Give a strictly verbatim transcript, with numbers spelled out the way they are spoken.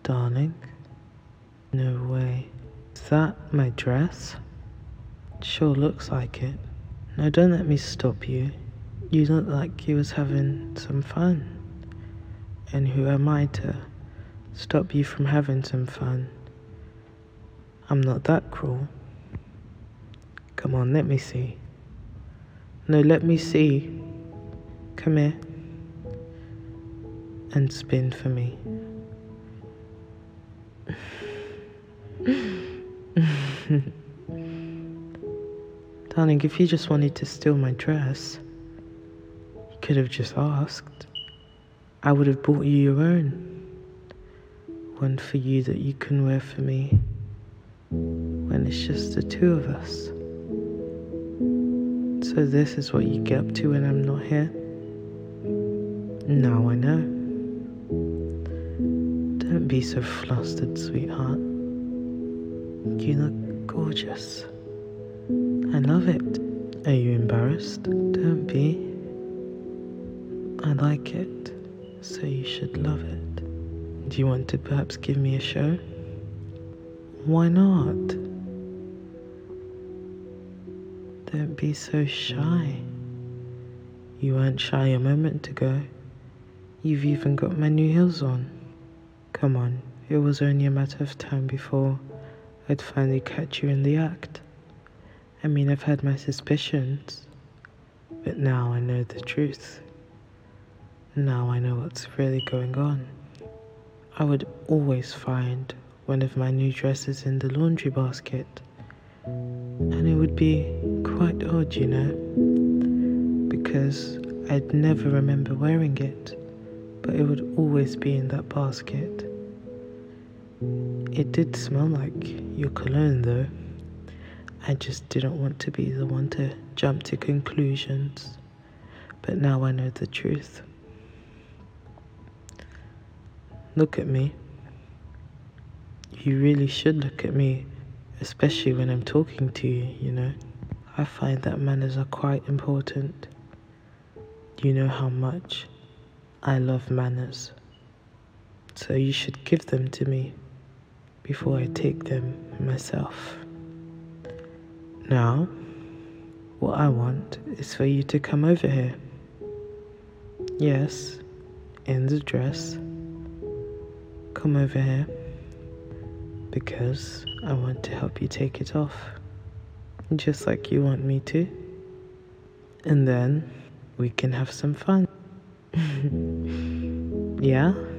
Darling, no way. Is that my dress? Sure looks like it. No, don't let me stop you. You look like you was having some fun. And who am I to stop you from having some fun? I'm not that cruel. Come on, let me see. No, let me see. Come here. And spin for me. Darling, if you just wanted to steal my dress, you could have just asked. I would have bought you your own. One for you that you can wear for me when it's just the two of us. So this is what you get up to when I'm not here? Now I know. Don't be so flustered, sweetheart. You look gorgeous. I love it. Are you embarrassed? Don't be. I like it, so you should love it. Do you want to perhaps give me a show? Why not? Don't be so shy. You weren't shy a moment ago. You've even got my new heels on. Come on, it was only a matter of time before I'd finally catch you in the act. I mean, I've had my suspicions, but now I know the truth. Now I know what's really going on. I would always find one of my new dresses in the laundry basket, and it would be quite odd, you know, because I'd never remember wearing it, but it would always be in that basket. It did smell like your cologne, though. I just didn't want to be the one to jump to conclusions, but now I know the truth. Look at me. You really should look at me, especially when I'm talking to you, you know. I find that manners are quite important. You know how much I love manners, so you should give them to me before I take them myself. Now, what I want is for you to come over here. Yes, in the dress. Come over here, because I want to help you take it off, just like you want me to. And then we can have some fun. Yeah?